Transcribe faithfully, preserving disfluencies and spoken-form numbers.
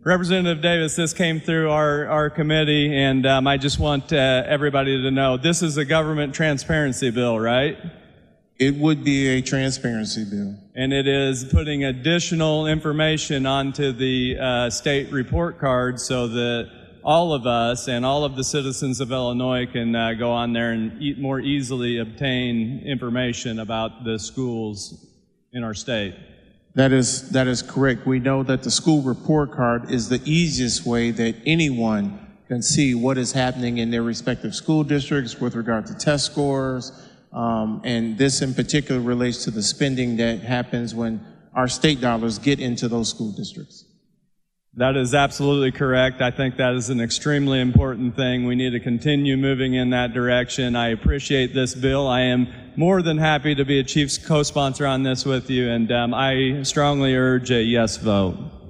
Representative Davis, this came through our, our committee, and um, I just want uh, everybody to know this is a government transparency bill, right? It would be a transparency bill. And it is putting additional information onto the uh, state report card so that all of us and all of the citizens of Illinois can uh, go on there and e- more easily obtain information about the schools in our state. That is, that is correct. We know that the school report card is the easiest way that anyone can see what is happening in their respective school districts with regard to test scores. Um, and this in particular relates to the spending that happens when our state dollars get into those school districts. That is absolutely correct. I think that is an extremely important thing. We need to continue moving in that direction. I appreciate this bill. I am more than happy to be a chief co-sponsor on this with you, and um, I strongly urge a yes vote.